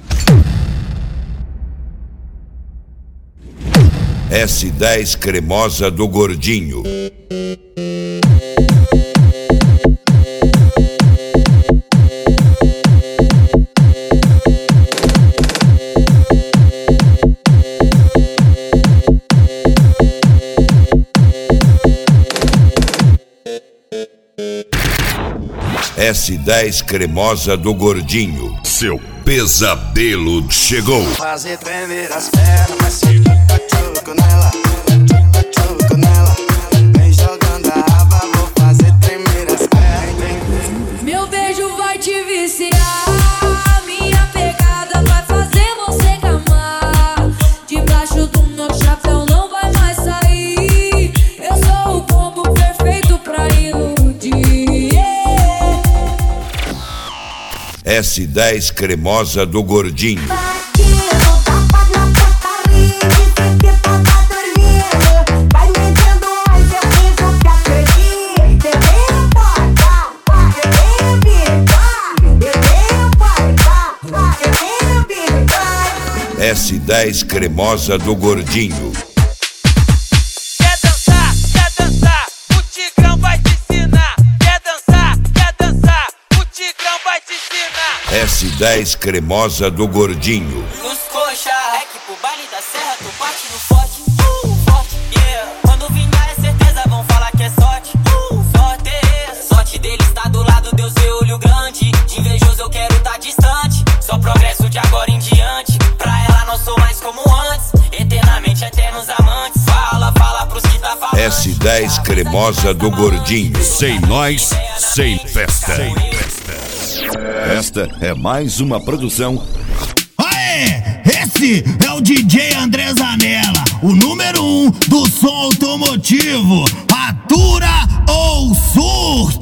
S10 cremosa do Gordinho. S10 cremosa do Gordinho. Seu pesadelo chegou. Fazer tremer as pernas, tchucu nela, tchucu nela. Vem jogando a aba, vou fazer tremer as pernas. Meu beijo vai te viciar, minha pegada vai fazer você gamar. Debaixo do meu chapéu não vai mais sair. Eu sou o combo perfeito pra iludir. S10 cremosa do Gordinho. S10 cremosa do Gordinho. Quer dançar, o Tigrão vai te ensinar. Quer dançar, o Tigrão vai te ensinar. S10 cremosa do Gordinho. Nos coxa, é que pro baile da serra tu bate no forte, forte, yeah. Quando vingar é certeza vão falar que é sorte, sorte. Sorte dele está do lado, Deus vê olho grande. De invejoso eu quero tá distante, só progresso de agora em diante. Pra ela não sou mais como antes, eternamente eternos amantes. Fala pros que tá falando. S10 cremosa do Gordinho. Sem nós, sem festa. Esta é mais uma produção. Aê! Esse é o DJ André Zanella, o número 1 do som automotivo. Atura ou surta?